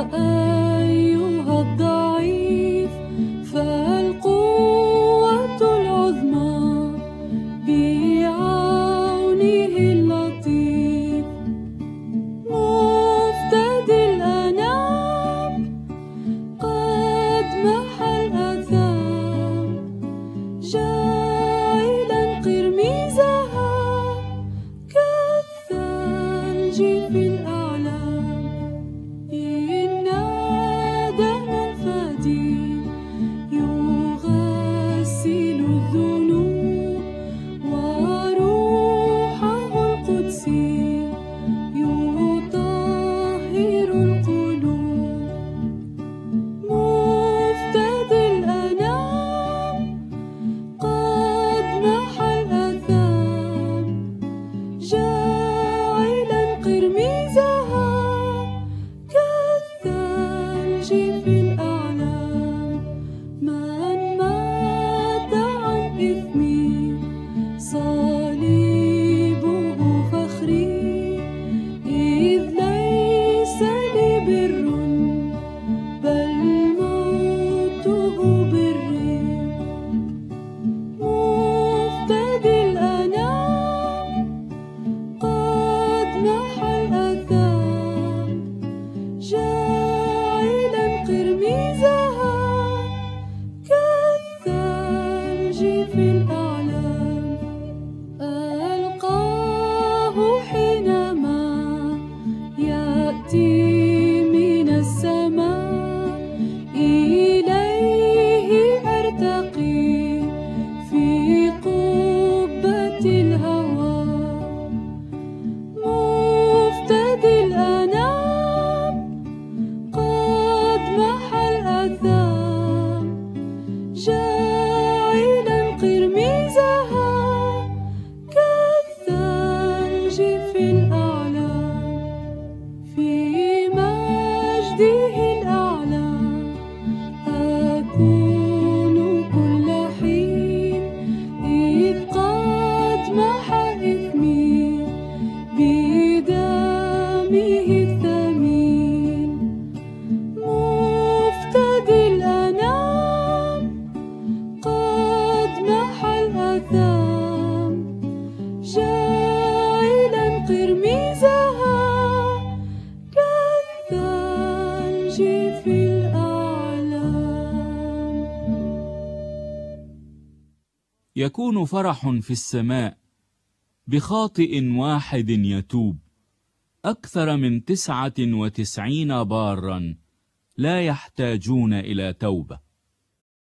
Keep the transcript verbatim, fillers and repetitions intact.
أيها الضعيف فالقوة العظمى بعونه اللطيف. مفتدي الأنام قد محى الآثام جاعلا قرميزها كالثلج في الأعلام. إنا دما فادي يغسل الذنوب وروحه القدسي يطهر القلوب. مفتدي الأنام قد محى الآثام جاعلا قرميزها كالثلج في الأعلام. من مات عن إثمي صليبه فخري إذ ليس لي بر بل موته بري. مفتدي الأنام قد محى الآثام جاعلا قرميزها كالثلج في الأعلام. ألقاه حينما يأتي من السماء إليه أرتقي في قبة الهوى. مفتدي الأنام قد محى الآثام جاعلا قرميزها كالثلج في الأعلام. في مجده الأعلى أكون كل حين إذ قد محى إثمي بدمه الثمين. مفتدي الأنام قد محى الآثام جاعلا قرميزها كالثلج في الأعلام. يكون فرح في السماء بخاطئ واحد يتوب أكثر من تسعة وتسعين بارا لا يحتاجون إلى توبة.